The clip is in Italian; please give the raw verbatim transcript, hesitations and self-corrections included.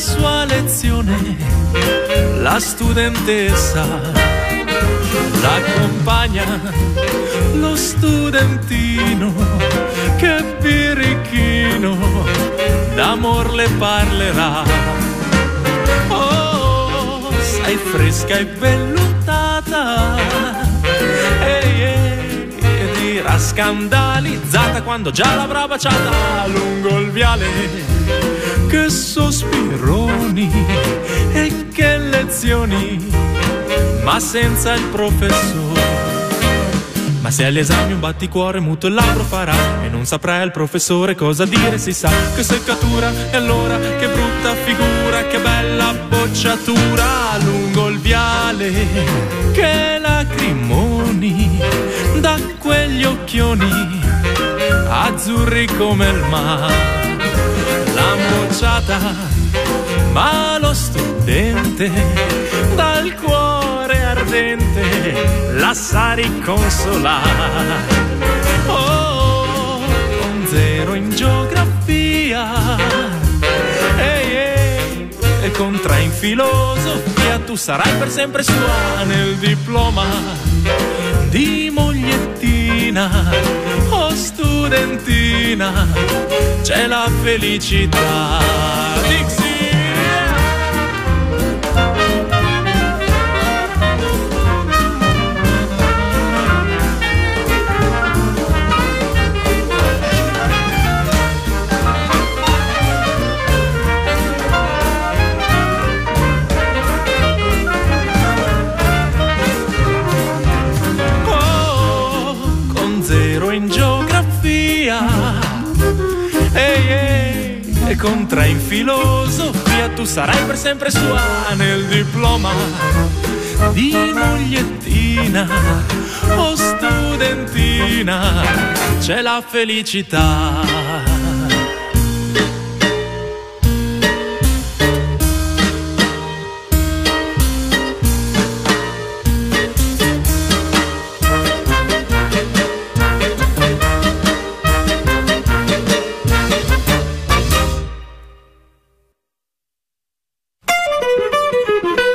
sua lezione, la studentessa l'accompagna, lo studentino che birichino d'amor le parlerà. Oh, sei fresca e vellutata, ehi, ehi, e dirà scandalizzata quando già l'avrà baciata lungo il viale. Che sospironi e che lezioni, ma senza il professore. Ma se agli esami un batticuore muto il labbro farà e non saprà al professore cosa dire, si sa che seccatura. E allora che brutta figura, che bella bocciatura lungo il viale, che lacrimoni da quegli occhioni azzurri come il mare. L'han bocciata, ma lo studente dal cuore ardente la sa riconsolare. Oh, con zero in geografia, ehi, ehi, e con tre in filosofia, tu sarai per sempre sua nel diploma di mogliettina. Oh studentina, c'è la felicità. Dixie! Ehi, ehi, e con tre in filosofia, tu sarai per sempre sua nel diploma di mogliettina. Oh studentina, c'è la felicità.